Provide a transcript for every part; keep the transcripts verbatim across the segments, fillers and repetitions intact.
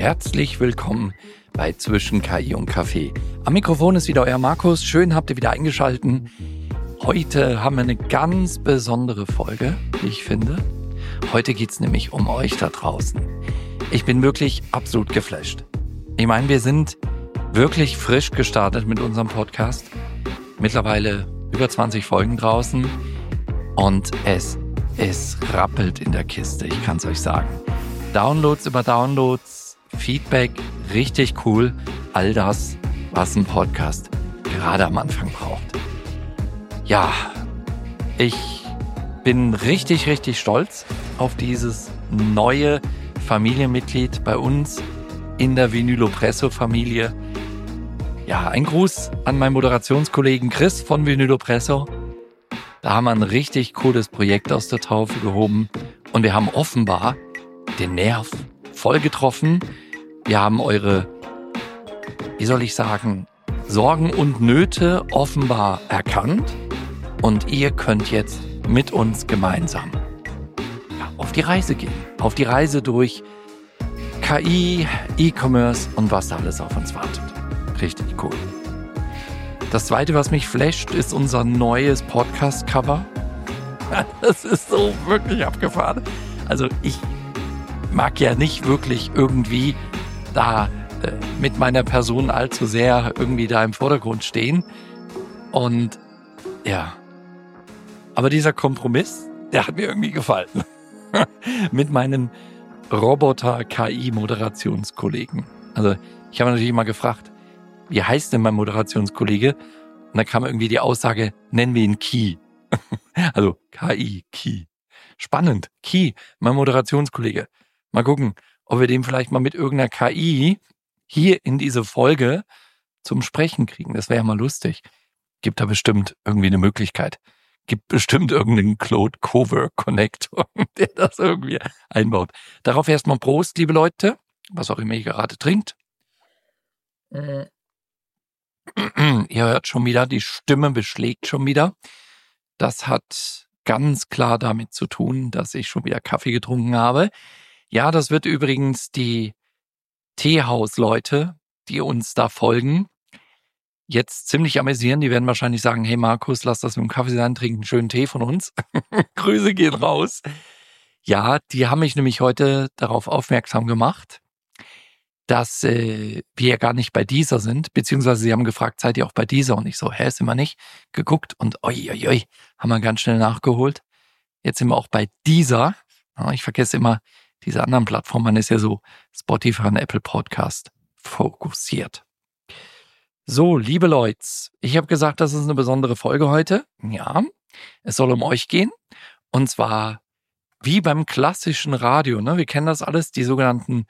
Herzlich willkommen bei Zwischen K I und Kaffee. Am Mikrofon ist wieder euer Markus. Schön, habt ihr wieder eingeschaltet. Heute haben wir eine ganz besondere Folge, wie ich finde. Heute geht es nämlich um euch da draußen. Ich bin wirklich absolut geflasht. Ich meine, wir sind wirklich frisch gestartet mit unserem Podcast. Mittlerweile über zwanzig Folgen draußen. Und es, es rappelt in der Kiste, ich kann es euch sagen. Downloads über Downloads, Feedback, richtig cool. All das, was ein Podcast gerade am Anfang braucht. Ja, ich bin richtig, richtig stolz auf dieses neue Familienmitglied bei uns in der Vinylopresso-Familie. Ja, ein Gruß an meinen Moderationskollegen Chris von Vinylopresso. Da haben wir ein richtig cooles Projekt aus der Taufe gehoben und wir haben offenbar den Nerv voll getroffen. Wir haben eure, wie soll ich sagen, Sorgen und Nöte offenbar erkannt und ihr könnt jetzt mit uns gemeinsam ja, auf die Reise gehen. Auf die Reise durch K I, E-Commerce und was da alles auf uns wartet. Richtig cool. Das zweite, was mich flasht, ist unser neues Podcast-Cover. Das ist so wirklich abgefahren. Also ich mag ja nicht wirklich irgendwie da äh, mit meiner Person allzu sehr irgendwie da im Vordergrund stehen. Und ja, aber dieser Kompromiss, der hat mir irgendwie gefallen. Mit meinen Roboter-K I-Moderationskollegen. Also ich habe natürlich mal gefragt, wie heißt denn mein Moderationskollege? Und dann kam irgendwie die Aussage, nennen wir ihn Key. Also K I, Key. Spannend, Key, mein Moderationskollege. Mal gucken, ob wir den vielleicht mal mit irgendeiner K I hier in diese Folge zum Sprechen kriegen. Das wäre ja mal lustig. Gibt da bestimmt irgendwie eine Möglichkeit. Gibt bestimmt irgendeinen Claude Cowork Connector, der das irgendwie einbaut. Darauf erstmal Prost, liebe Leute, was auch immer ihr gerade trinkt. Äh. Ihr hört schon wieder, die Stimme beschlägt schon wieder. Das hat ganz klar damit zu tun, dass ich schon wieder Kaffee getrunken habe. Ja, das wird übrigens die Teehaus-Leute, die uns da folgen, jetzt ziemlich amüsieren. Die werden wahrscheinlich sagen, hey Markus, lass das mit dem Kaffee sein, trink einen schönen Tee von uns. Grüße gehen raus. Ja, die haben mich nämlich heute darauf aufmerksam gemacht, dass äh, wir ja gar nicht bei Deezer sind, beziehungsweise sie haben gefragt, seid ihr auch bei Deezer? Und ich so, hä, sind wir nicht? Geguckt und oi, oi, oi, haben wir ganz schnell nachgeholt. Jetzt sind wir auch bei Deezer. Ja, ich vergesse immer diese anderen Plattformen, man ist ja so Spotify und Apple Podcast fokussiert. So, liebe Leute, ich habe gesagt, das ist eine besondere Folge heute. Ja, es soll um euch gehen. Und zwar wie beim klassischen Radio. Ne? Wir kennen das alles, die sogenannten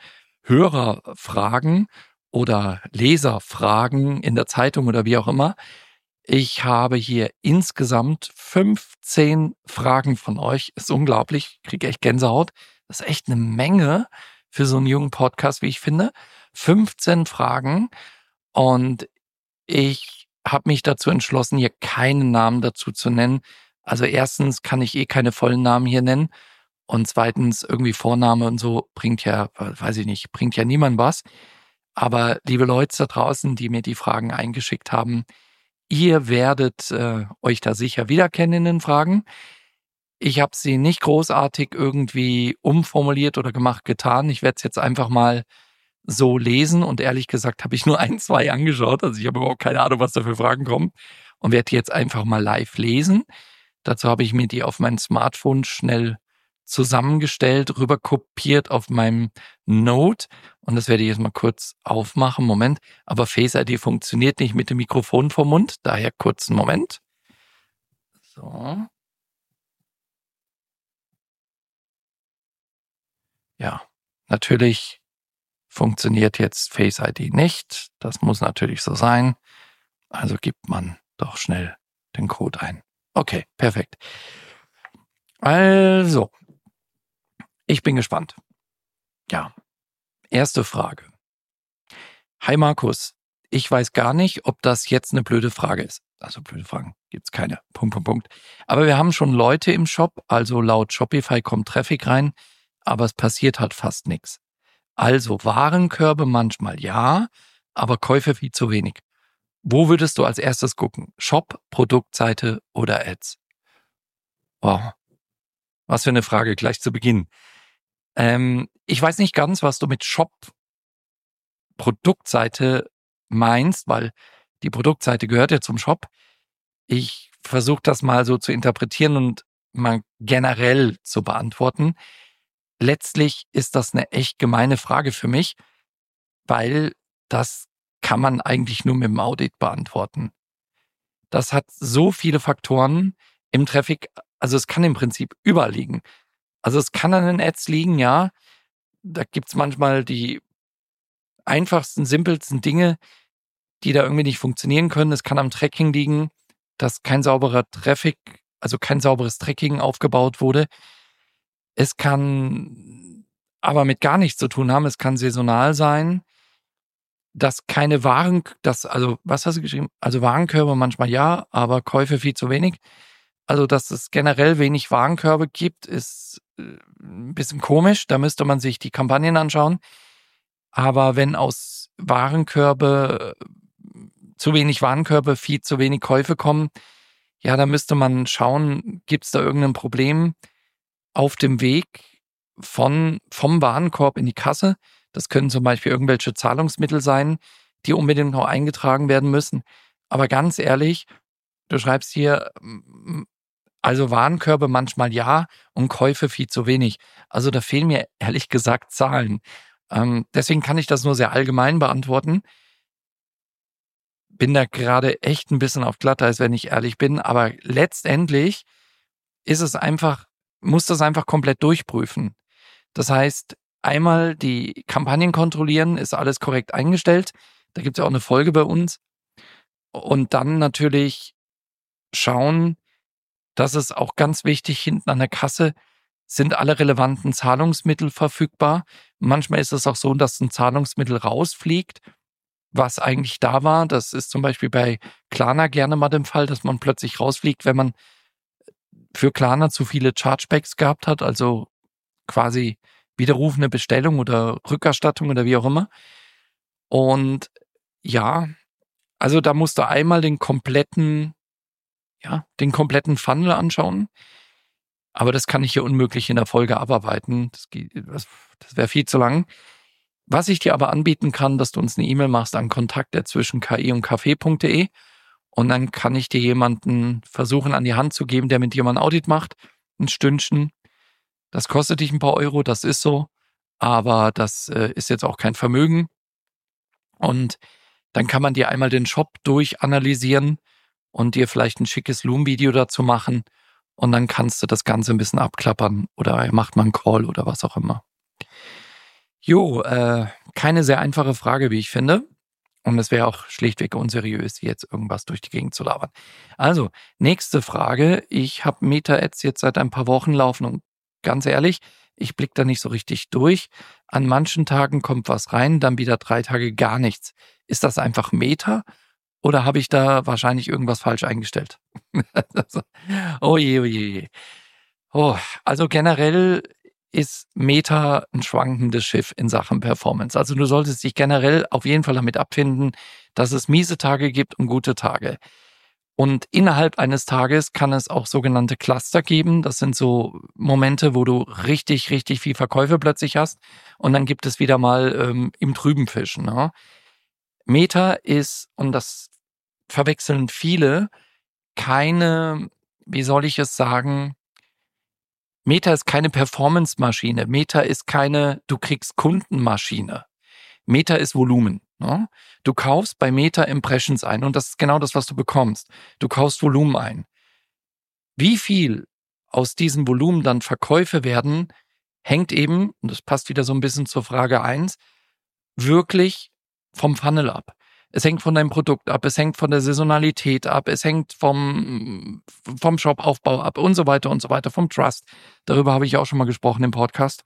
Hörerfragen oder Leserfragen in der Zeitung oder wie auch immer. Ich habe hier insgesamt fünfzehn Fragen von euch. Ist unglaublich, ich kriege echt Gänsehaut. Das ist echt eine Menge für so einen jungen Podcast, wie ich finde. fünfzehn Fragen und ich habe mich dazu entschlossen, hier keinen Namen dazu zu nennen. Also erstens kann ich eh keine vollen Namen hier nennen. Und zweitens, irgendwie Vorname und so bringt ja, weiß ich nicht, bringt ja niemand was. Aber liebe Leute da draußen, die mir die Fragen eingeschickt haben, ihr werdet äh, euch da sicher wiederkennen in den Fragen. Ich habe sie nicht großartig irgendwie umformuliert oder gemacht, getan. Ich werde es jetzt einfach mal so lesen und ehrlich gesagt habe ich nur ein, zwei angeschaut. Also ich habe überhaupt keine Ahnung, was da für Fragen kommen und werde die jetzt einfach mal live lesen. Dazu habe ich mir die auf mein Smartphone schnell zusammengestellt, rüber kopiert auf meinem Note und das werde ich jetzt mal kurz aufmachen. Moment, aber Face I D funktioniert nicht mit dem Mikrofon vom Mund, daher kurz einen Moment. So. Ja, natürlich funktioniert jetzt Face I D nicht. Das muss natürlich so sein. Also gibt man doch schnell den Code ein. Okay, perfekt. Also, ich bin gespannt. Ja, erste Frage. Hi Markus, ich weiß gar nicht, ob das jetzt eine blöde Frage ist. Also blöde Fragen gibt's keine. Punkt, Punkt, Punkt. Aber wir haben schon Leute im Shop, also laut Shopify kommt Traffic rein, aber es passiert halt fast nichts. Also Warenkörbe manchmal ja, aber Käufe viel zu wenig. Wo würdest du als erstes gucken? Shop, Produktseite oder Ads? Wow, was für eine Frage gleich zu Beginn. Ähm, ich weiß nicht ganz, was du mit Shop, Produktseite meinst, weil die Produktseite gehört ja zum Shop. Ich versuche das mal so zu interpretieren und mal generell zu beantworten. Letztlich ist das eine echt gemeine Frage für mich, weil das kann man eigentlich nur mit dem Audit beantworten. Das hat so viele Faktoren im Traffic, also es kann im Prinzip überall liegen. Also es kann an den Ads liegen, ja. Da gibt's manchmal die einfachsten, simpelsten Dinge, die da irgendwie nicht funktionieren können. Es kann am Tracking liegen, dass kein sauberer Traffic, also kein sauberes Tracking aufgebaut wurde. Es kann aber mit gar nichts zu tun haben. Es kann saisonal sein, dass keine Waren, dass, also, was hast du geschrieben? Also Warenkörbe manchmal ja, aber Käufe viel zu wenig. Also, dass es generell wenig Warenkörbe gibt, ist äh, ein bisschen komisch. Da müsste man sich die Kampagnen anschauen. Aber wenn aus Warenkörbe zu wenig Warenkörbe, viel zu wenig Käufe kommen, ja, da müsste man schauen, gibt es da irgendein Problem auf dem Weg von, vom Warenkorb in die Kasse? Das können zum Beispiel irgendwelche Zahlungsmittel sein, die unbedingt noch eingetragen werden müssen. Aber ganz ehrlich, du schreibst hier, also Warenkörbe manchmal ja und Käufe viel zu wenig. Also da fehlen mir ehrlich gesagt Zahlen. Ähm, deswegen kann ich das nur sehr allgemein beantworten. Bin da gerade echt ein bisschen auf Glatteis, wenn ich ehrlich bin. Aber letztendlich ist es einfach, muss das einfach komplett durchprüfen. Das heißt, einmal die Kampagnen kontrollieren, ist alles korrekt eingestellt. Da gibt es ja auch eine Folge bei uns. Und dann natürlich schauen, das ist auch ganz wichtig, hinten an der Kasse sind alle relevanten Zahlungsmittel verfügbar. Manchmal ist es auch so, dass ein Zahlungsmittel rausfliegt, was eigentlich da war. Das ist zum Beispiel bei Klarna gerne mal der Fall, dass man plötzlich rausfliegt, wenn man für Klarna zu viele Chargebacks gehabt hat, also quasi widerrufende Bestellung oder Rückerstattung oder wie auch immer. Und ja, also da musst du einmal den kompletten, ja, den kompletten Funnel anschauen. Aber das kann ich hier unmöglich in der Folge abarbeiten. Das, das, das wäre viel zu lang. Was ich dir aber anbieten kann, dass du uns eine E-Mail machst an kontakt zwischen ki und kaffee punkt de und dann kann ich dir jemanden versuchen an die Hand zu geben, der mit dir mal ein Audit macht, ein Stündchen. Das kostet dich ein paar Euro, das ist so, aber das äh, ist jetzt auch kein Vermögen. Und dann kann man dir einmal den Shop durchanalysieren und dir vielleicht ein schickes Loom-Video dazu machen und dann kannst du das Ganze ein bisschen abklappern oder macht man einen Call oder was auch immer. Jo, äh, keine sehr einfache Frage, wie ich finde. Und es wäre auch schlichtweg unseriös, jetzt irgendwas durch die Gegend zu labern. Also, nächste Frage. Ich habe Meta-Ads jetzt seit ein paar Wochen laufen und ganz ehrlich, ich blicke da nicht so richtig durch. An manchen Tagen kommt was rein, dann wieder drei Tage gar nichts. Ist das einfach Meta oder habe ich da wahrscheinlich irgendwas falsch eingestellt? oh je, oh je, oh je. Oh, also generell ist Meta ein schwankendes Schiff in Sachen Performance. Also du solltest dich generell auf jeden Fall damit abfinden, dass es miese Tage gibt und gute Tage. Und innerhalb eines Tages kann es auch sogenannte Cluster geben. Das sind so Momente, wo du richtig, richtig viel Verkäufe plötzlich hast. Und dann gibt es wieder mal ähm, im Trüben Fischen. Ne? Meta ist, und das verwechseln viele, keine, wie soll ich es sagen, Meta ist keine Performance-Maschine. Meta ist keine, du kriegst Kundenmaschine. Meta ist Volumen. Ne? Du kaufst bei Meta Impressions ein und das ist genau das, was du bekommst. Du kaufst Volumen ein. Wie viel aus diesem Volumen dann Verkäufe werden, hängt eben, und das passt wieder so ein bisschen zur Frage eins, wirklich vom Funnel ab. Es hängt von deinem Produkt ab, es hängt von der Saisonalität ab, es hängt vom, vom Shop-Aufbau ab und so weiter und so weiter, vom Trust. Darüber habe ich auch schon mal gesprochen im Podcast.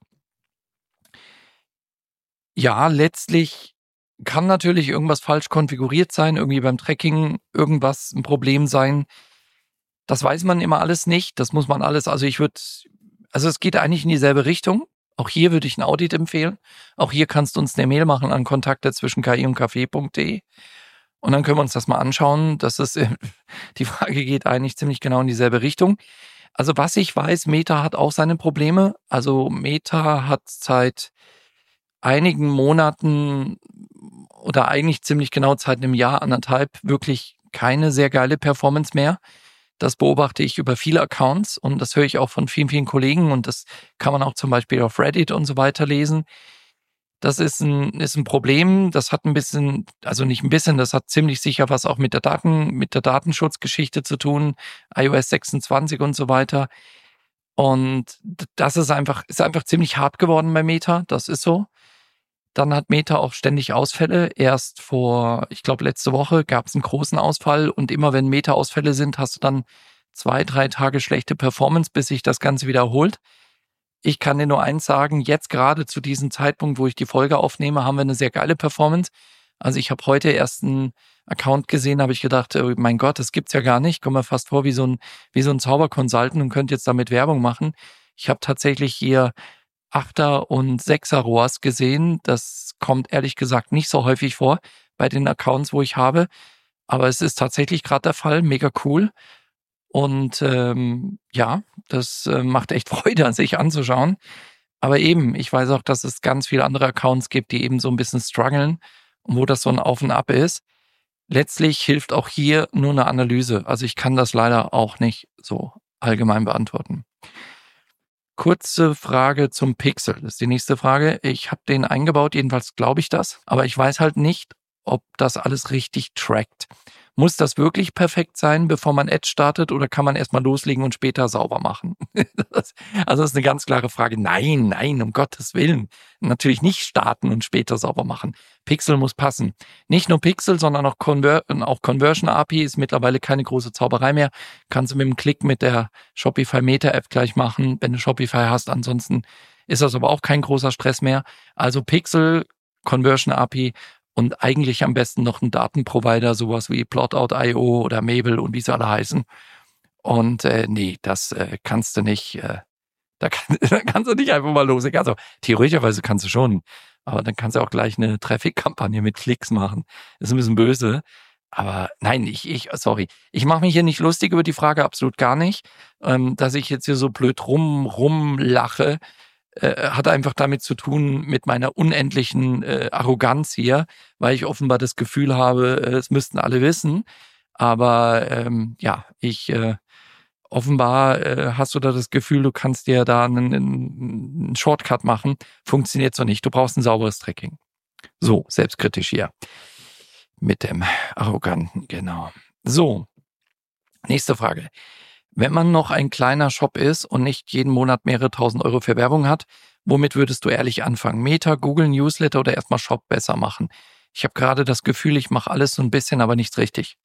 Ja, letztlich kann natürlich irgendwas falsch konfiguriert sein, irgendwie beim Tracking irgendwas ein Problem sein. Das weiß man immer alles nicht, das muss man alles, also ich würde, also es geht eigentlich in dieselbe Richtung, Auch hier würde ich ein Audit empfehlen. Auch hier kannst du uns eine Mail machen an kontakte zwischen ki und kaffee punkt de und dann können wir uns das mal anschauen. Das ist, die Frage geht eigentlich ziemlich genau in dieselbe Richtung. Also was ich weiß, Meta hat auch seine Probleme. Also Meta hat seit einigen Monaten oder eigentlich ziemlich genau seit einem Jahr, anderthalb, wirklich keine sehr geile Performance mehr. Das beobachte ich über viele Accounts und das höre ich auch von vielen, vielen Kollegen und das kann man auch zum Beispiel auf Reddit und so weiter lesen. Das ist ein, ist ein Problem. Das hat ein bisschen, also nicht ein bisschen, das hat ziemlich sicher was auch mit der Daten, mit der Datenschutzgeschichte zu tun, iOS sechsundzwanzig und so weiter. Und das ist einfach, ist einfach ziemlich hart geworden bei Meta. Das ist so. Dann hat Meta auch ständig Ausfälle. Erst vor, ich glaube, letzte Woche gab es einen großen Ausfall und immer wenn Meta-Ausfälle sind, hast du dann zwei, drei Tage schlechte Performance, bis sich das Ganze wiederholt. Ich kann dir nur eins sagen, jetzt gerade zu diesem Zeitpunkt, wo ich die Folge aufnehme, haben wir eine sehr geile Performance. Also ich habe heute erst einen Account gesehen, habe ich gedacht, oh mein Gott, das gibt's ja gar nicht. Ich komme mir fast vor wie so ein, wie so ein Zauberconsultant und könnte jetzt damit Werbung machen. Ich habe tatsächlich hier Achter- und Sechser-R O A S gesehen. Das kommt ehrlich gesagt nicht so häufig vor bei den Accounts, wo ich habe. Aber es ist tatsächlich gerade der Fall. Mega cool. Und ähm, ja, das äh, macht echt Freude, sich anzuschauen. Aber eben, ich weiß auch, dass es ganz viele andere Accounts gibt, die eben so ein bisschen strugglen und wo das so ein Auf und Ab ist. Letztlich hilft auch hier nur eine Analyse. Also ich kann das leider auch nicht so allgemein beantworten. Kurze Frage zum Pixel. Das ist die nächste Frage. Ich habe den eingebaut, jedenfalls glaube ich das. Aber ich weiß halt nicht, ob das alles richtig trackt. Muss das wirklich perfekt sein, bevor man Ads startet, oder kann man erstmal loslegen und später sauber machen? das, also das ist eine ganz klare Frage. Nein, nein, um Gottes Willen. Natürlich nicht starten und später sauber machen. Pixel muss passen. Nicht nur Pixel, sondern auch, Conver- auch Conversion A P I ist mittlerweile keine große Zauberei mehr. Kannst du mit dem Klick mit der Shopify Meta App gleich machen, wenn du Shopify hast. Ansonsten ist das aber auch kein großer Stress mehr. Also Pixel, Conversion A P I, und eigentlich am besten noch ein Datenprovider, sowas wie Plotout Punkt io oder Mabel und wie sie alle heißen. Und äh, nee, das äh, kannst du nicht, äh, da, kann, da kannst du nicht einfach mal loslegen. Also theoretischerweise kannst du schon, aber dann kannst du auch gleich eine Traffic-Kampagne mit Klicks machen. Das ist ein bisschen böse. Aber nein, ich, ich, sorry, ich mache mich hier nicht lustig über die Frage, absolut gar nicht. Ähm, dass ich jetzt hier so blöd rum, rumlache, Äh, hat einfach damit zu tun, mit meiner unendlichen äh, Arroganz hier, weil ich offenbar das Gefühl habe, äh, es müssten alle wissen. Aber ähm, ja, ich äh, offenbar äh, hast du da das Gefühl, du kannst dir da einen, einen Shortcut machen. Funktioniert so nicht. Du brauchst ein sauberes Tracking. So, selbstkritisch hier. Mit dem Arroganten, genau. So, nächste Frage. Wenn man noch ein kleiner Shop ist und nicht jeden Monat mehrere tausend Euro für Werbung hat, womit würdest du ehrlich anfangen? Meta, Google, Newsletter oder erstmal Shop besser machen? Ich habe gerade das Gefühl, ich mache alles so ein bisschen, aber nichts richtig.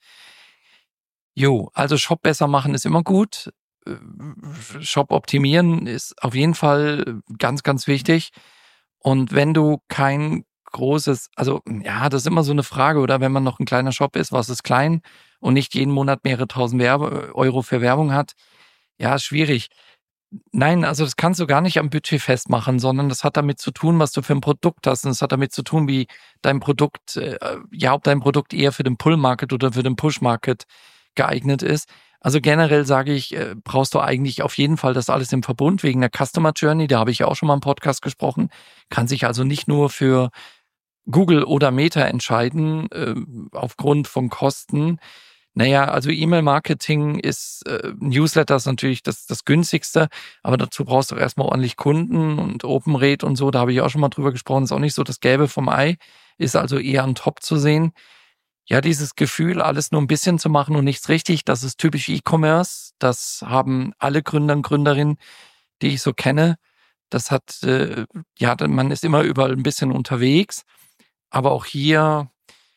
Jo, also Shop besser machen ist immer gut. Shop optimieren ist auf jeden Fall ganz, ganz wichtig. Und wenn du kein großes, also ja, das ist immer so eine Frage, oder wenn man noch ein kleiner Shop ist, was ist klein und nicht jeden Monat mehrere tausend Werbe, Euro für Werbung hat, ja, ist schwierig. Nein, also das kannst du gar nicht am Budget festmachen, sondern das hat damit zu tun, was du für ein Produkt hast. Und es hat damit zu tun, wie dein Produkt, äh, ja, ob dein Produkt eher für den Pull-Market oder für den Push-Market geeignet ist. Also generell sage ich, äh, brauchst du eigentlich auf jeden Fall das alles im Verbund wegen der Customer Journey. Da habe ich ja auch schon mal im Podcast gesprochen. Kann sich also nicht nur für Google oder Meta entscheiden, äh, aufgrund von Kosten. Naja, also E-Mail-Marketing ist, äh, Newsletter ist natürlich das, das günstigste, aber dazu brauchst du auch erstmal ordentlich Kunden und Open Rate und so, da habe ich auch schon mal drüber gesprochen, ist auch nicht so das Gelbe vom Ei, ist also eher an Top zu sehen. Ja, dieses Gefühl, alles nur ein bisschen zu machen und nichts richtig, das ist typisch E-Commerce, das haben alle Gründer und Gründerinnen, die ich so kenne. Das hat, äh, ja, man ist immer überall ein bisschen unterwegs, aber auch hier,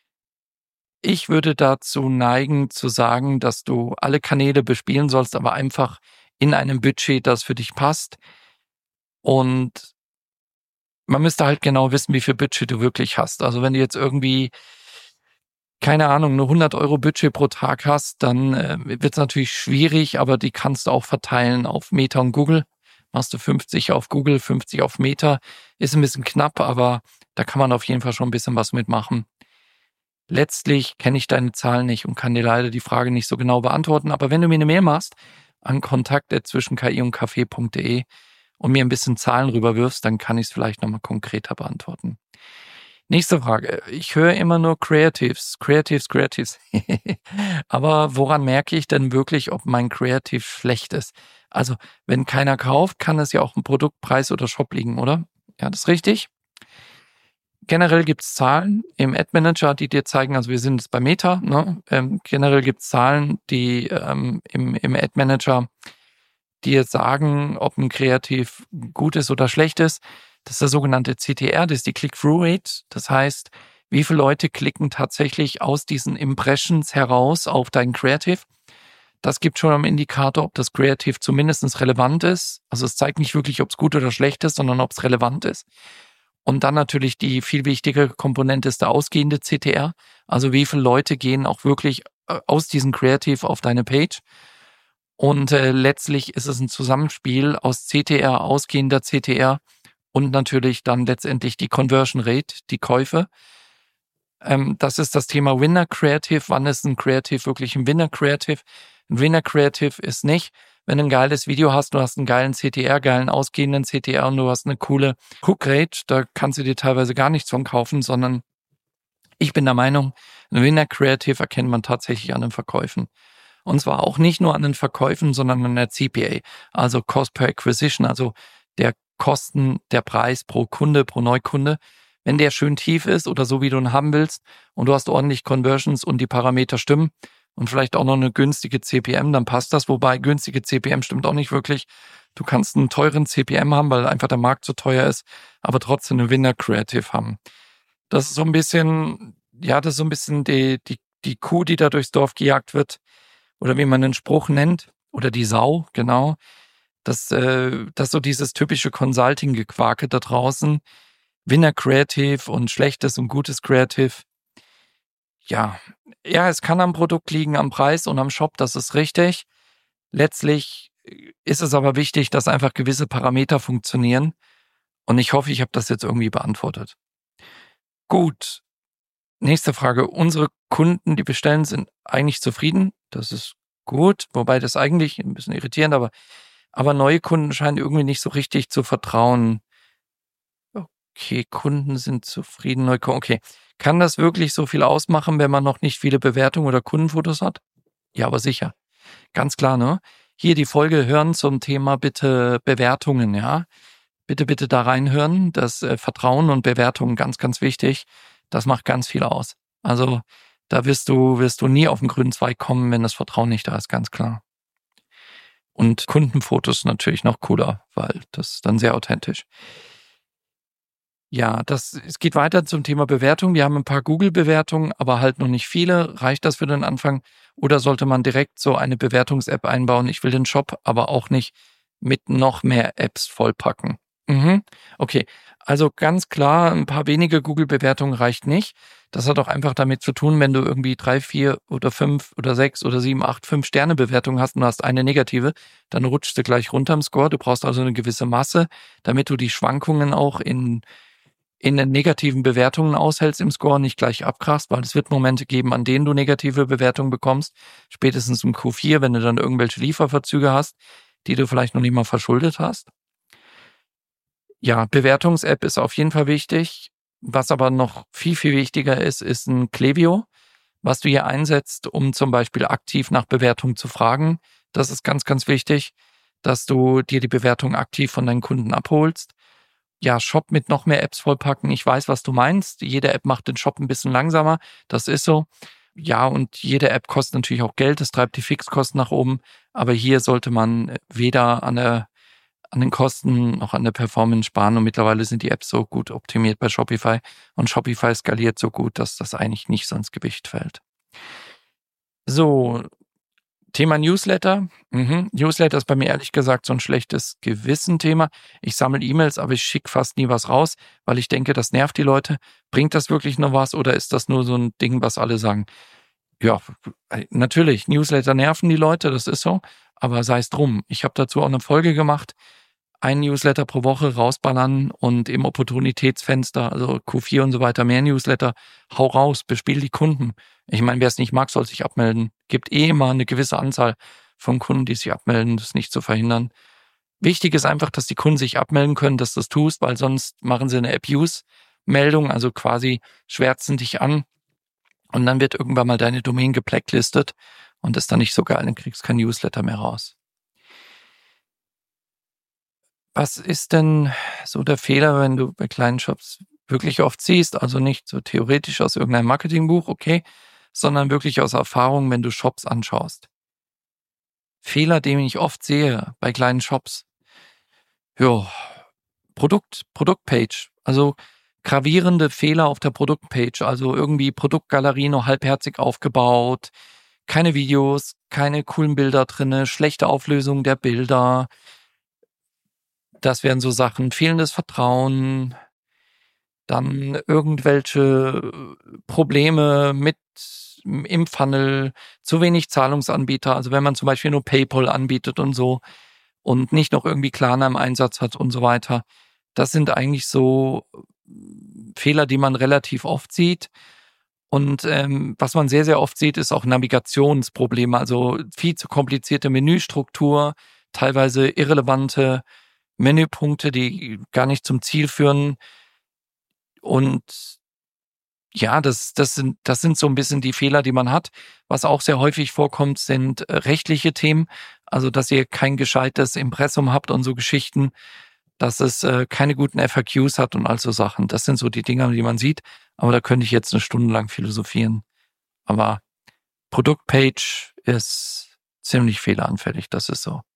ich würde dazu neigen zu sagen, dass du alle Kanäle bespielen sollst, aber einfach in einem Budget, das für dich passt. Und man müsste halt genau wissen, wie viel Budget du wirklich hast. Also wenn du jetzt irgendwie, keine Ahnung, eine hundert Euro Budget pro Tag hast, dann äh, wird es natürlich schwierig, aber die kannst du auch verteilen auf Meta und Google machst du fünfzig auf Google, fünfzig auf Meta. Ist ein bisschen knapp, aber da kann man auf jeden Fall schon ein bisschen was mitmachen. Letztlich kenne ich deine Zahlen nicht und kann dir leider die Frage nicht so genau beantworten. Aber wenn du mir eine Mail machst an kontakt at zwischen k i und kaffee punkt de und mir ein bisschen Zahlen rüberwirfst, dann kann ich es vielleicht nochmal konkreter beantworten. Nächste Frage. Ich höre immer nur Creatives, Creatives, Creatives. Aber woran merke ich denn wirklich, ob mein Creative schlecht ist? Also, wenn keiner kauft, kann es ja auch im Produktpreis oder Shop liegen, oder? Ja, das ist richtig. Generell gibt es Zahlen im Ad Manager, die dir zeigen, also wir sind jetzt bei Meta, ne? Ähm, generell gibt es Zahlen, die ähm, im, im Ad Manager dir sagen, ob ein Kreativ gut ist oder schlecht ist. Das ist der sogenannte C T R, das ist die Click-Through-Rate. Das heißt, wie viele Leute klicken tatsächlich aus diesen Impressions heraus auf dein Creative. Das gibt schon einen Indikator, ob das Creative zumindest relevant ist. Also es zeigt nicht wirklich, ob es gut oder schlecht ist, sondern ob es relevant ist. Und dann natürlich die viel wichtigere Komponente ist der ausgehende C T R. Also wie viele Leute gehen auch wirklich aus diesem Creative auf deine Page. Und äh, letztlich ist es ein Zusammenspiel aus C T R, ausgehender C T R und natürlich dann letztendlich die Conversion Rate, die Käufe. Ähm, das ist das Thema Winner Creative. Wann ist ein Creative wirklich ein Winner Creative? Ein Winner Creative ist nicht, wenn du ein geiles Video hast, du hast einen geilen C T R, geilen ausgehenden C T R und du hast eine coole Hook Rate, da kannst du dir teilweise gar nichts von kaufen, sondern ich bin der Meinung, ein Winner Creative erkennt man tatsächlich an den Verkäufen. Und zwar auch nicht nur an den Verkäufen, sondern an der C P A, also Cost per Acquisition, also der Kosten, der Preis pro Kunde, pro Neukunde. Wenn der schön tief ist oder so, wie du ihn haben willst und du hast ordentlich Conversions und die Parameter stimmen und vielleicht auch noch eine günstige C P M, dann passt das. Wobei günstige C P M stimmt auch nicht wirklich. Du kannst einen teuren C P M haben, weil einfach der Markt so teuer ist, aber trotzdem eine Winner Creative haben. Das ist so ein bisschen, ja, das ist so ein bisschen die, die, die Kuh, die da durchs Dorf gejagt wird. Oder wie man den Spruch nennt, oder die Sau, genau. Das, äh, das so dieses typische Consulting-Gequake da draußen. Winner Creative und schlechtes und gutes Creative. Ja, ja, es kann am Produkt liegen, am Preis und am Shop, das ist richtig. Letztlich ist es aber wichtig, dass einfach gewisse Parameter funktionieren. Und ich hoffe, ich habe das jetzt irgendwie beantwortet. Gut. Nächste Frage. Unsere Kunden, die bestellen, sind eigentlich zufrieden. Das ist gut, wobei das eigentlich ein bisschen irritierend, aber, aber neue Kunden scheinen irgendwie nicht so richtig zu vertrauen. Okay, Kunden sind zufrieden, neue Kunden. Okay, kann das wirklich so viel ausmachen, wenn man noch nicht viele Bewertungen oder Kundenfotos hat? Ja, aber sicher. Ganz klar, ne? Hier die Folge hören zum Thema bitte Bewertungen, ja? Bitte, bitte da reinhören. Das äh, Vertrauen und Bewertungen ganz, ganz wichtig. Das macht ganz viel aus. Also da wirst du, wirst du nie auf den grünen Zweig kommen, wenn das Vertrauen nicht da ist, ganz klar. Und Kundenfotos natürlich noch cooler, weil das ist dann sehr authentisch. Ja, das, es geht weiter zum Thema Bewertung. Wir haben ein paar Google-Bewertungen, aber halt noch nicht viele. Reicht das für den Anfang? Oder sollte man direkt so eine Bewertungs-App einbauen? Ich will den Shop aber auch nicht mit noch mehr Apps vollpacken. Mhm. Okay, also ganz klar, ein paar wenige Google-Bewertungen reicht nicht. Das hat auch einfach damit zu tun, wenn du irgendwie drei, vier oder fünf oder sechs oder sieben, acht, fünf Sterne-Bewertungen hast und du hast eine negative, dann rutschst du gleich runter im Score. Du brauchst also eine gewisse Masse, damit du die Schwankungen auch in in den negativen Bewertungen aushältst im Score, nicht gleich abkrachst, weil es wird Momente geben, an denen du negative Bewertungen bekommst, spätestens im Q vier, wenn du dann irgendwelche Lieferverzüge hast, die du vielleicht noch nicht mal verschuldet hast. Ja, Bewertungs-App ist auf jeden Fall wichtig. Was aber noch viel, viel wichtiger ist, ist ein Klaviyo, was du hier einsetzt, um zum Beispiel aktiv nach Bewertungen zu fragen. Das ist ganz, ganz wichtig, dass du dir die Bewertung aktiv von deinen Kunden abholst. Ja, Shop mit noch mehr Apps vollpacken. Ich weiß, was du meinst. Jede App macht den Shop ein bisschen langsamer. Das ist so. Ja, und jede App kostet natürlich auch Geld. Das treibt die Fixkosten nach oben. Aber hier sollte man weder an der an den Kosten noch an der Performance sparen. Und mittlerweile sind die Apps so gut optimiert bei Shopify. Und Shopify skaliert so gut, dass das eigentlich nicht so ins Gewicht fällt. So, Thema Newsletter. Mhm. Newsletter ist bei mir ehrlich gesagt so ein schlechtes Gewissen-Thema. Ich sammle E-Mails, aber ich schicke fast nie was raus, weil ich denke, das nervt die Leute. Bringt das wirklich noch was oder ist das nur so ein Ding, was alle sagen? Ja, natürlich, Newsletter nerven die Leute, das ist so, aber sei es drum. Ich habe dazu auch eine Folge gemacht. ein Newsletter pro Woche rausballern und im Opportunitätsfenster, also Q vier und so weiter, mehr Newsletter, hau raus, bespiel die Kunden. Ich meine, wer es nicht mag, soll sich abmelden. Gibt eh immer eine gewisse Anzahl von Kunden, die sich abmelden, das nicht zu verhindern. Wichtig ist einfach, dass die Kunden sich abmelden können, dass du das tust, weil sonst machen sie eine Abuse-Meldung, also quasi schwärzen dich an und dann wird irgendwann mal deine Domain geblacklistet und ist dann nicht so geil, dann kriegst du kein Newsletter mehr raus. Was ist denn so der Fehler, wenn du bei kleinen Shops wirklich oft siehst, also nicht so theoretisch aus irgendeinem Marketingbuch, okay, sondern wirklich aus Erfahrung, wenn du Shops anschaust? Fehler, den ich oft sehe bei kleinen Shops. Ja, Produkt, Produktpage, also gravierende Fehler auf der Produktpage, also irgendwie Produktgalerie noch halbherzig aufgebaut, keine Videos, keine coolen Bilder drinne, schlechte Auflösung der Bilder. Das wären so Sachen, fehlendes Vertrauen, dann irgendwelche Probleme mit im Funnel, zu wenig Zahlungsanbieter, also wenn man zum Beispiel nur PayPal anbietet und so und nicht noch irgendwie Klarna im Einsatz hat und so weiter. Das sind eigentlich so Fehler, die man relativ oft sieht. Und ähm, was man sehr, sehr oft sieht, ist auch Navigationsprobleme, also viel zu komplizierte Menüstruktur, teilweise irrelevante Menüpunkte, die gar nicht zum Ziel führen. Und ja, das, das sind, das sind so ein bisschen die Fehler, die man hat. Was auch sehr häufig vorkommt, sind rechtliche Themen. Also, dass ihr kein gescheites Impressum habt und so Geschichten, dass es äh, keine guten F A Qs hat und all so Sachen. Das sind so die Dinge, die man sieht. Aber da könnte ich jetzt eine Stunde lang philosophieren. Aber Produktpage ist ziemlich fehleranfällig, das ist so.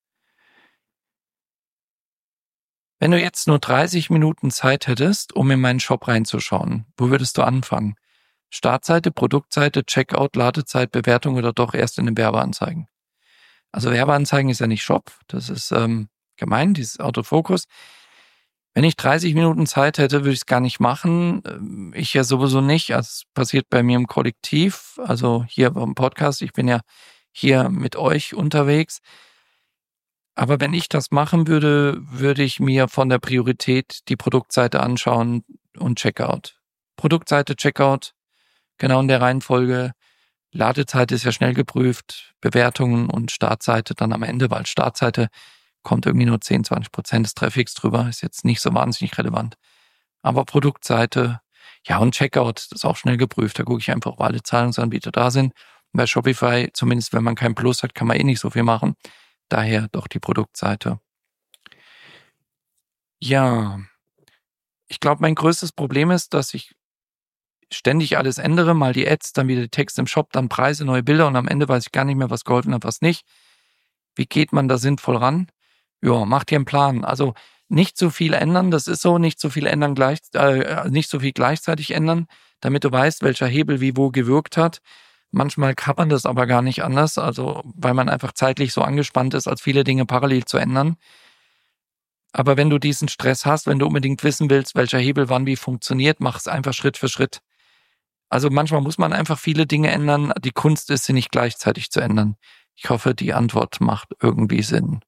Wenn du jetzt nur dreißig Minuten Zeit hättest, um in meinen Shop reinzuschauen, wo würdest du anfangen? Startseite, Produktseite, Checkout, Ladezeit, Bewertung oder doch erst in den Werbeanzeigen? Also Werbeanzeigen ist ja nicht Shop, das ist ähm, gemein, dieses Autofokus. Wenn ich dreißig Minuten Zeit hätte, würde ich es gar nicht machen. Ich ja sowieso nicht. Also es passiert bei mir im Kollektiv, also hier beim Podcast. Ich bin ja hier mit euch unterwegs. Aber wenn ich das machen würde, würde ich mir von der Priorität die Produktseite anschauen und Checkout. Produktseite, Checkout, genau in der Reihenfolge. Ladezeit ist ja schnell geprüft, Bewertungen und Startseite dann am Ende, weil Startseite kommt irgendwie nur zehn, zwanzig Prozent des Traffics drüber, ist jetzt nicht so wahnsinnig relevant. Aber Produktseite, ja, und Checkout ist auch schnell geprüft, da gucke ich einfach, ob alle Zahlungsanbieter da sind. Bei Shopify, zumindest wenn man kein Plus hat, kann man eh nicht so viel machen. Daher doch die Produktseite. Ja, ich glaube, mein größtes Problem ist, dass ich ständig alles ändere, mal die Ads, dann wieder die Texte im Shop, dann Preise, neue Bilder und am Ende weiß ich gar nicht mehr, was geholfen hat, was nicht. Wie geht man da sinnvoll ran? Ja, macht ihr einen Plan. Also nicht so viel ändern, das ist so, nicht so viel ändern gleich, äh, nicht so viel gleichzeitig ändern, damit du weißt, welcher Hebel wie wo gewirkt hat. Manchmal kann man das aber gar nicht anders, also weil man einfach zeitlich so angespannt ist, als viele Dinge parallel zu ändern. Aber wenn du diesen Stress hast, wenn du unbedingt wissen willst, welcher Hebel wann wie funktioniert, mach es einfach Schritt für Schritt. Also manchmal muss man einfach viele Dinge ändern. Die Kunst ist, sie nicht gleichzeitig zu ändern. Ich hoffe, die Antwort macht irgendwie Sinn.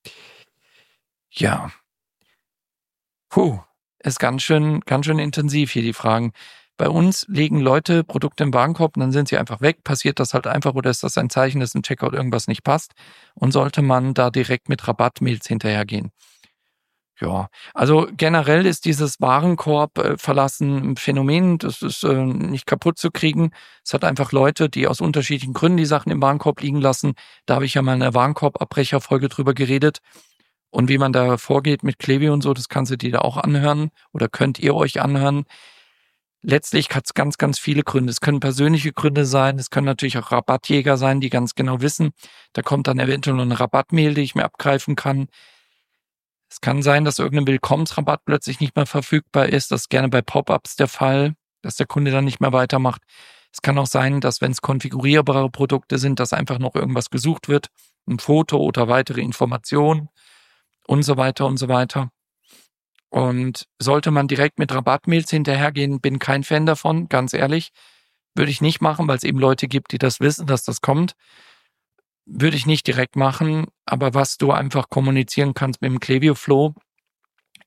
Ja. Puh, ist ganz schön, ganz schön intensiv hier die Fragen. Bei uns legen Leute Produkte im Warenkorb und dann sind sie einfach weg. Passiert das halt einfach oder ist das ein Zeichen, dass im Checkout irgendwas nicht passt? Und sollte man da direkt mit Rabattmails hinterhergehen? Ja, also generell ist dieses Warenkorb äh, verlassen ein Phänomen, das ist äh, nicht kaputt zu kriegen. Es hat einfach Leute, die aus unterschiedlichen Gründen die Sachen im Warenkorb liegen lassen. Da habe ich ja mal in der Warenkorbabbrecherfolge drüber geredet. Und wie man da vorgeht mit Klaviyo und so, das kannst du dir da auch anhören oder könnt ihr euch anhören. Letztlich hat es ganz, ganz viele Gründe. Es können persönliche Gründe sein, es können natürlich auch Rabattjäger sein, die ganz genau wissen, da kommt dann eventuell noch eine Rabattmail, die ich mir abgreifen kann. Es kann sein, dass irgendein Willkommensrabatt plötzlich nicht mehr verfügbar ist. Das ist gerne bei Pop-ups der Fall, dass der Kunde dann nicht mehr weitermacht. Es kann auch sein, dass wenn es konfigurierbare Produkte sind, dass einfach noch irgendwas gesucht wird, ein Foto oder weitere Informationen und so weiter und so weiter. Und sollte man direkt mit Rabattmails hinterhergehen, bin kein Fan davon, ganz ehrlich. Würde ich nicht machen, weil es eben Leute gibt, die das wissen, dass das kommt. Würde ich nicht direkt machen, aber was du einfach kommunizieren kannst mit dem Klaviyo Flow,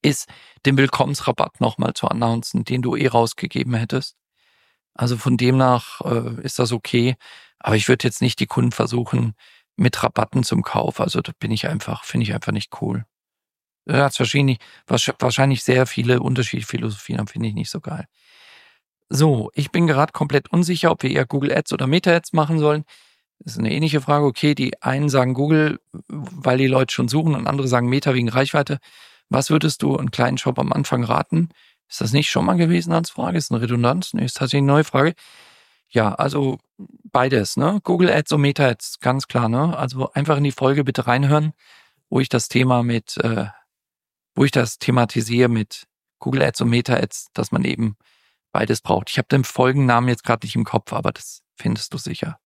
ist, den Willkommensrabatt nochmal zu announcen, den du eh rausgegeben hättest. Also von demnach äh, ist das okay. Aber ich würde jetzt nicht die Kunden versuchen, mit Rabatten zum Kauf. Also da bin ich einfach, finde ich einfach nicht cool. Da hat's wahrscheinlich, wahrscheinlich sehr viele unterschiedliche Philosophien, finde ich nicht so geil. So, ich bin gerade komplett unsicher, ob wir eher Google Ads oder Meta Ads machen sollen. Das ist eine ähnliche Frage. Okay, die einen sagen Google, weil die Leute schon suchen, und andere sagen Meta wegen Reichweite. Was würdest du einen kleinen Shop am Anfang raten? Ist das nicht schon mal gewesen als Frage? Ist eine Redundanz? Nee, ist tatsächlich eine neue Frage. Ja, also beides, ne? Google Ads und Meta Ads, ganz klar, ne? Also einfach in die Folge bitte reinhören, wo ich das Thema mit, äh, wo ich das thematisiere mit Google Ads und Meta Ads, dass man eben beides braucht. Ich habe den Folgennamen jetzt gerade nicht im Kopf, aber das findest du sicher.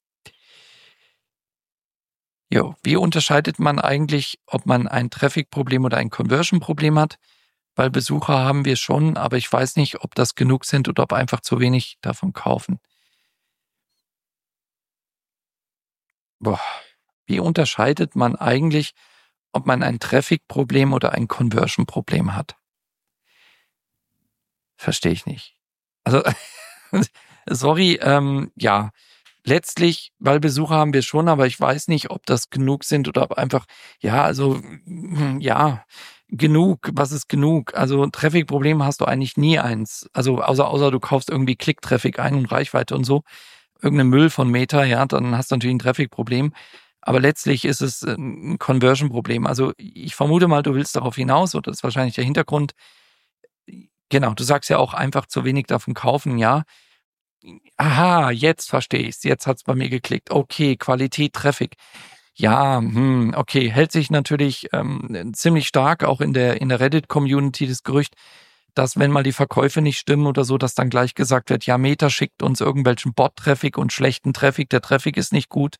Jo, wie unterscheidet man eigentlich, ob man ein Traffic-Problem oder ein Conversion-Problem hat? Weil Besucher haben wir schon, aber ich weiß nicht, ob das genug sind oder ob einfach zu wenig davon kaufen. Boah, wie unterscheidet man eigentlich, ob man ein Traffic-Problem oder ein Conversion-Problem hat? Verstehe ich nicht. Also, sorry, ähm, ja, letztlich, weil Besucher haben wir schon, aber ich weiß nicht, ob das genug sind oder ob einfach, ja, also, ja, genug, was ist genug? Also Traffic-Problem hast du eigentlich nie eins. Also außer, außer du kaufst irgendwie Klick-Traffic ein und Reichweite und so, irgendein Müll von Meta, ja, dann hast du natürlich ein Traffic-Problem. Aber letztlich ist es ein Conversion-Problem. Also ich vermute mal, du willst darauf hinaus, oder das ist wahrscheinlich der Hintergrund. Genau, du sagst ja auch einfach zu wenig davon kaufen, ja. Aha, jetzt verstehe ich's. Jetzt hat's bei mir geklickt. Okay, Qualität, Traffic. Ja, hm, okay, hält sich natürlich ähm, ziemlich stark auch in der in der Reddit-Community das Gerücht, dass wenn mal die Verkäufe nicht stimmen oder so, dass dann gleich gesagt wird, ja, Meta schickt uns irgendwelchen Bot-Traffic und schlechten Traffic, der Traffic ist nicht gut.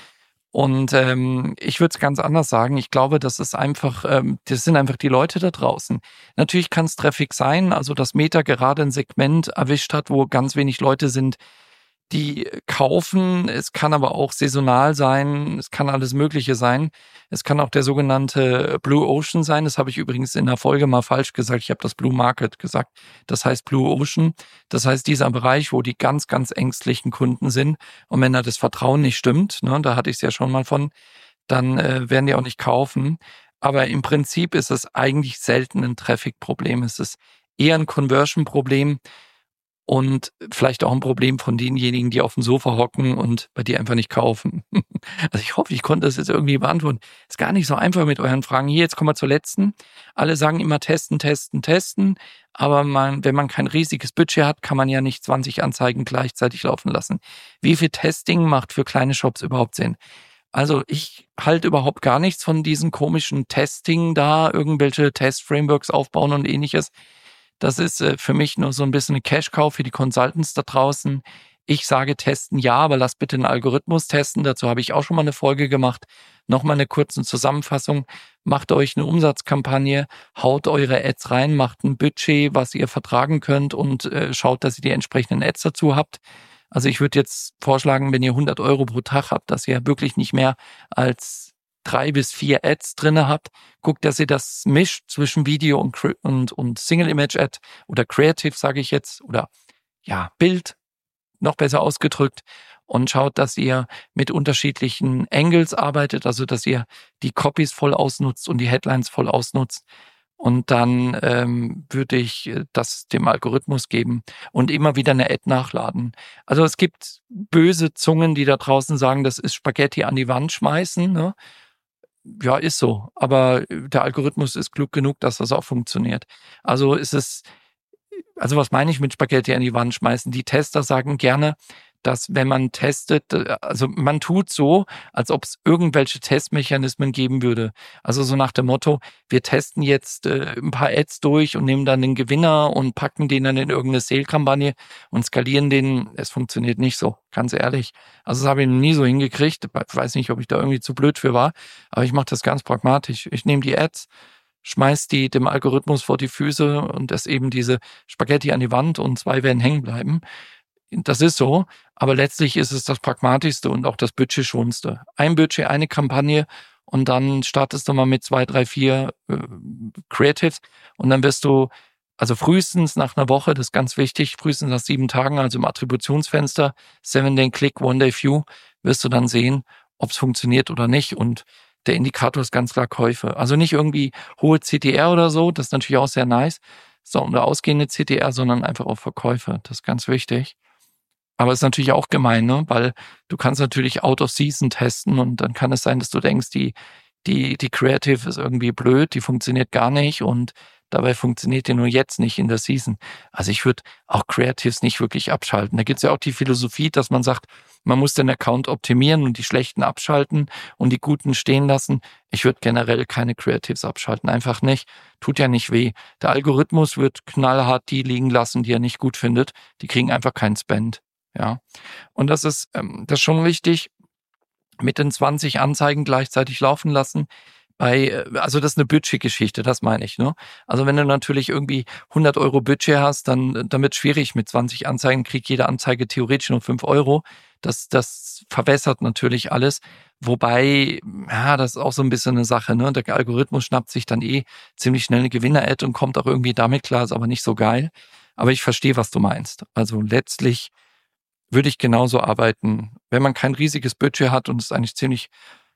Und ähm, ich würde es ganz anders sagen. Ich glaube, das ist einfach, ähm, das sind einfach die Leute da draußen. Natürlich kann es Traffic sein, also dass Meta gerade ein Segment erwischt hat, wo ganz wenig Leute sind, die kaufen. Es kann aber auch saisonal sein. Es kann alles Mögliche sein. Es kann auch der sogenannte Blue Ocean sein. Das habe ich übrigens in der Folge mal falsch gesagt. Ich habe das Blue Market gesagt. Das heißt Blue Ocean. Das heißt dieser Bereich, wo die ganz, ganz ängstlichen Kunden sind. Und wenn da das Vertrauen nicht stimmt, ne, da hatte ich es ja schon mal von, dann äh, werden die auch nicht kaufen. Aber im Prinzip ist es eigentlich selten ein Traffic-Problem. Es ist eher ein Conversion-Problem. Und vielleicht auch ein Problem von denjenigen, die auf dem Sofa hocken und bei dir einfach nicht kaufen. Also ich hoffe, ich konnte das jetzt irgendwie beantworten. Ist gar nicht so einfach mit euren Fragen. Hier, jetzt kommen wir zur letzten. Alle sagen immer testen, testen, testen. Aber man, wenn man kein riesiges Budget hat, kann man ja nicht zwanzig Anzeigen gleichzeitig laufen lassen. Wie viel Testing macht für kleine Shops überhaupt Sinn? Also ich halte überhaupt gar nichts von diesen komischen Testing da, irgendwelche Test-Frameworks aufbauen und ähnliches. Das ist äh, für mich nur so ein bisschen ein Cash-Cow für die Consultants da draußen. Ich sage testen ja, aber lasst bitte einen Algorithmus testen. Dazu habe ich auch schon mal eine Folge gemacht. Nochmal eine kurze Zusammenfassung. Macht euch eine Umsatzkampagne, haut eure Ads rein, macht ein Budget, was ihr vertragen könnt und äh, schaut, dass ihr die entsprechenden Ads dazu habt. Also ich würde jetzt vorschlagen, wenn ihr hundert Euro pro Tag habt, dass ihr wirklich nicht mehr als drei bis vier Ads drinne habt, guckt, dass ihr das mischt zwischen Video und und, und Single Image Ad oder Creative, sage ich jetzt, oder ja, Bild, noch besser ausgedrückt, und schaut, dass ihr mit unterschiedlichen Angles arbeitet, also dass ihr die Copies voll ausnutzt und die Headlines voll ausnutzt. Und dann ähm, würde ich das dem Algorithmus geben und immer wieder eine Ad nachladen. Also es gibt böse Zungen, die da draußen sagen, das ist Spaghetti an die Wand schmeißen, ne? Ja, ist so. Aber der Algorithmus ist klug genug, dass das auch funktioniert. Also ist es, also was meine ich mit Spaghetti an die Wand schmeißen? Die Tester sagen gerne, dass wenn man testet, also man tut so, als ob es irgendwelche Testmechanismen geben würde. Also so nach dem Motto, wir testen jetzt äh, ein paar Ads durch und nehmen dann den Gewinner und packen den dann in irgendeine Sale-Kampagne und skalieren den. Es funktioniert nicht so, ganz ehrlich. Also das habe ich nie so hingekriegt. Ich weiß nicht, ob ich da irgendwie zu blöd für war, aber ich mache das ganz pragmatisch. Ich nehme die Ads, schmeiß die dem Algorithmus vor die Füße und das eben diese Spaghetti an die Wand und zwei werden hängen bleiben. Das ist so, aber letztlich ist es das Pragmatischste und auch das Budgetschonendste. Ein Budget, eine Kampagne und dann startest du mal mit zwei, drei, vier äh, Creatives und dann wirst du, also frühestens nach einer Woche, das ist ganz wichtig, frühestens nach sieben Tagen, also im Attributionsfenster, Seven-Day-Click, One-Day-View, wirst du dann sehen, ob es funktioniert oder nicht. Und der Indikator ist ganz klar Käufe. Also nicht irgendwie hohe C T R oder so, das ist natürlich auch sehr nice, so oder ausgehende C T R, sondern einfach auch Verkäufe. Das ist ganz wichtig. Aber es ist natürlich auch gemein, ne? Weil du kannst natürlich out of season testen und dann kann es sein, dass du denkst, die, die, die Creative ist irgendwie blöd, die funktioniert gar nicht und dabei funktioniert die nur jetzt nicht in der Season. Also ich würde auch Creatives nicht wirklich abschalten. Da gibt es ja auch die Philosophie, dass man sagt, man muss den Account optimieren und die schlechten abschalten und die guten stehen lassen. Ich würde generell keine Creatives abschalten, einfach nicht. Tut ja nicht weh. Der Algorithmus wird knallhart die liegen lassen, die er nicht gut findet. Die kriegen einfach keinen Spend. Ja, und das ist, ähm, das ist schon wichtig, mit den zwanzig Anzeigen gleichzeitig laufen lassen. Bei, äh, also das ist eine Budgetgeschichte, das meine ich, ne? Also wenn du natürlich irgendwie hundert Euro Budget hast, dann, dann wird es schwierig mit zwanzig Anzeigen, kriegt jede Anzeige theoretisch nur fünf Euro. Das, das verwässert natürlich alles. Wobei, ja, das ist auch so ein bisschen eine Sache, ne? Der Algorithmus schnappt sich dann eh ziemlich schnell eine Gewinner-Ad und kommt auch irgendwie damit klar, ist aber nicht so geil. Aber ich verstehe, was du meinst. Also letztlich würde ich genauso arbeiten. Wenn man kein riesiges Budget hat und es ist eigentlich ziemlich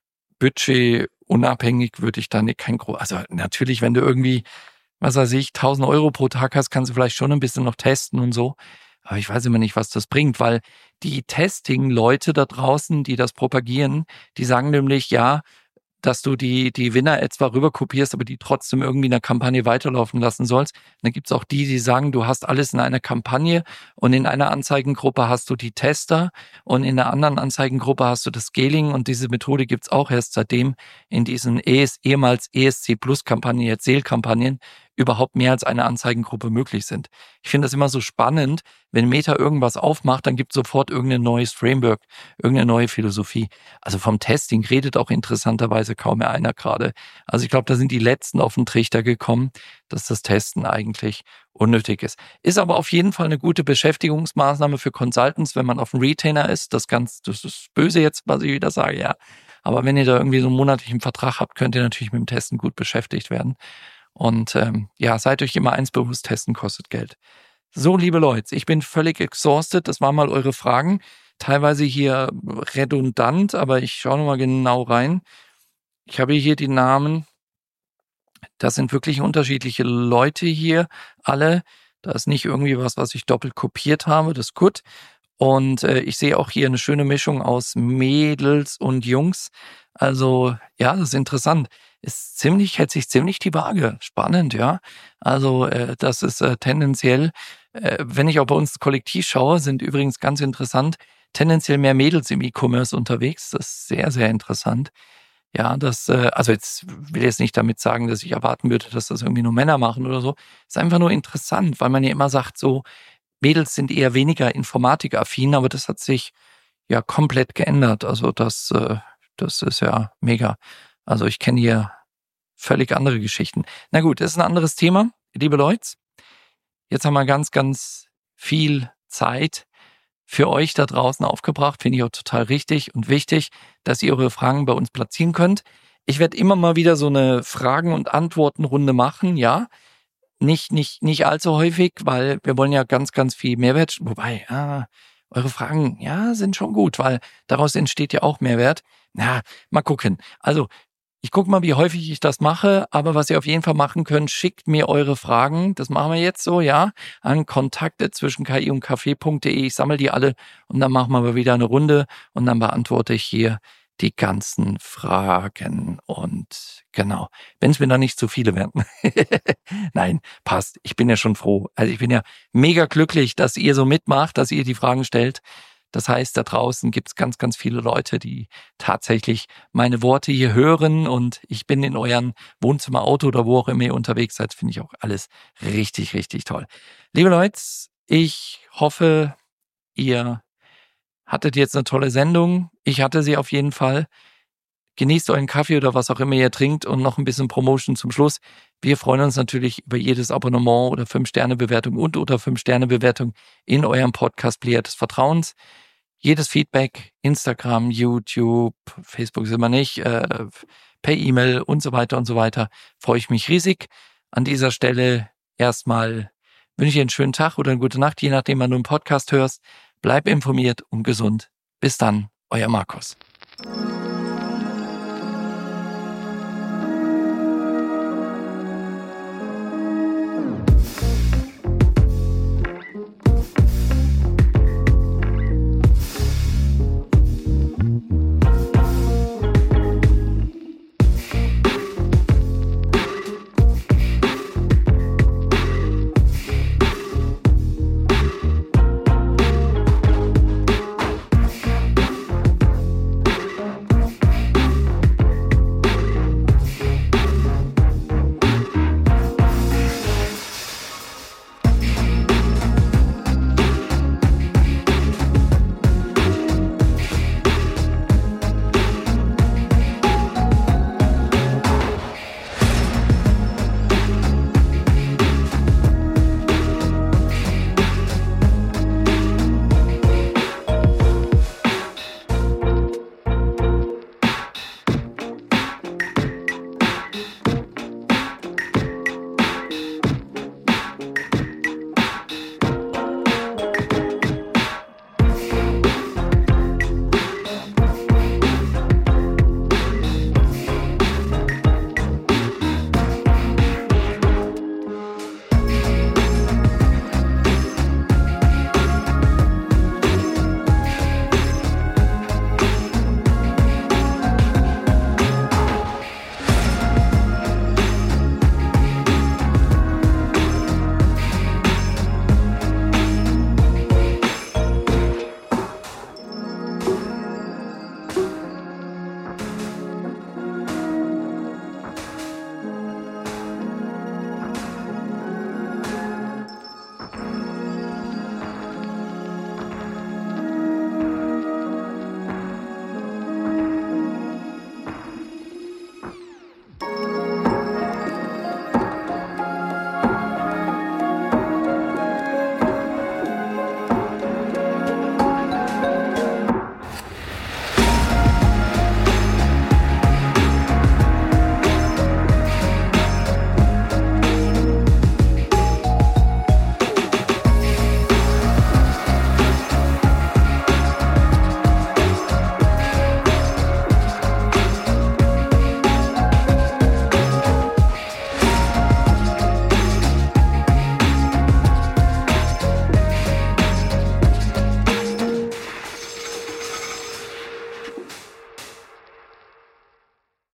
budgetunabhängig, würde ich da nicht kein groß, also natürlich, wenn du irgendwie, was weiß ich, tausend Euro pro Tag hast, kannst du vielleicht schon ein bisschen noch testen und so. Aber ich weiß immer nicht, was das bringt, weil die Testing-Leute da draußen, die das propagieren, die sagen nämlich, ja, dass du die, die Winner-Ads zwar rüber kopierst, aber die trotzdem irgendwie in der Kampagne weiterlaufen lassen sollst. Und dann gibt's auch die, die sagen, du hast alles in einer Kampagne und in einer Anzeigengruppe hast du die Tester und in der anderen Anzeigengruppe hast du das Scaling und diese Methode gibt's auch erst seitdem in diesen E S, ehemals E S C Plus Kampagnen, jetzt Sale-Kampagnen, überhaupt mehr als eine Anzeigengruppe möglich sind. Ich finde das immer so spannend, wenn Meta irgendwas aufmacht, dann gibt es sofort irgendein neues Framework, irgendeine neue Philosophie. Also vom Testing redet auch interessanterweise kaum mehr einer gerade. Also ich glaube, da sind die Letzten auf den Trichter gekommen, dass das Testen eigentlich unnötig ist. Ist aber auf jeden Fall eine gute Beschäftigungsmaßnahme für Consultants, wenn man auf einem Retainer ist. Das ganz, das ist böse jetzt, was ich wieder sage, ja. Aber wenn ihr da irgendwie so einen monatlichen Vertrag habt, könnt ihr natürlich mit dem Testen gut beschäftigt werden. Und ähm, ja, seid euch immer eins bewusst, Testen kostet Geld. So, liebe Leute, ich bin völlig exhausted. Das waren mal eure Fragen. Teilweise hier redundant, aber ich schaue nochmal genau rein. Ich habe hier die Namen. Das sind wirklich unterschiedliche Leute hier, alle. Da ist nicht irgendwie was, was ich doppelt kopiert habe. Das ist gut. Und äh, ich sehe auch hier eine schöne Mischung aus Mädels und Jungs. Also ja, das ist interessant. Ist ziemlich, hält sich ziemlich die Waage. Spannend, ja. Also äh, das ist äh, tendenziell, äh, wenn ich auch bei uns Kollektiv schaue, sind übrigens ganz interessant, tendenziell mehr Mädels im E-Commerce unterwegs. Das ist sehr, sehr interessant. Ja, das, äh, also jetzt will ich jetzt nicht damit sagen, dass ich erwarten würde, dass das irgendwie nur Männer machen oder so. Ist einfach nur interessant, weil man ja immer sagt, so Mädels sind eher weniger informatikaffin, aber das hat sich ja komplett geändert. Also das, äh, das ist ja mega. Also ich kenne hier völlig andere Geschichten. Na gut, das ist ein anderes Thema, liebe Leute. Jetzt haben wir ganz, ganz viel Zeit für euch da draußen aufgebracht. Finde ich auch total richtig und wichtig, dass ihr eure Fragen bei uns platzieren könnt. Ich werde immer mal wieder so eine Fragen- und Antwortenrunde machen, ja. Nicht, nicht, nicht allzu häufig, weil wir wollen ja ganz, ganz viel Mehrwert. Wobei, ah, eure Fragen, ja, sind schon gut, weil daraus entsteht ja auch Mehrwert. Na, mal gucken. Also, ich gucke mal, wie häufig ich das mache, aber was ihr auf jeden Fall machen könnt, schickt mir eure Fragen. Das machen wir jetzt so, ja, an kontakte zwischen ki und kaffee punkt de. Ich sammle die alle und dann machen wir mal wieder eine Runde und dann beantworte ich hier die ganzen Fragen. Und genau, wenn es mir dann nicht zu viele werden. Nein, passt. Ich bin ja schon froh. Also ich bin ja mega glücklich, dass ihr so mitmacht, dass ihr die Fragen stellt. Das heißt, da draußen gibt es ganz, ganz viele Leute, die tatsächlich meine Worte hier hören und ich bin in euren Wohnzimmer, Auto oder wo auch immer ihr unterwegs seid, finde ich auch alles richtig, richtig toll. Liebe Leute, ich hoffe, ihr hattet jetzt eine tolle Sendung. Ich hatte sie auf jeden Fall. Genießt euren Kaffee oder was auch immer ihr trinkt und noch ein bisschen Promotion zum Schluss. Wir freuen uns natürlich über jedes Abonnement oder fünf Sterne Bewertung und oder fünf Sterne Bewertung in eurem Podcast-Player des Vertrauens. Jedes Feedback, Instagram, YouTube, Facebook sind wir nicht, äh, per E-Mail und so weiter und so weiter. Freue ich mich riesig. An dieser Stelle erstmal wünsche ich einen schönen Tag oder eine gute Nacht, je nachdem, wann du einen Podcast hörst. Bleib informiert und gesund. Bis dann, euer Markus.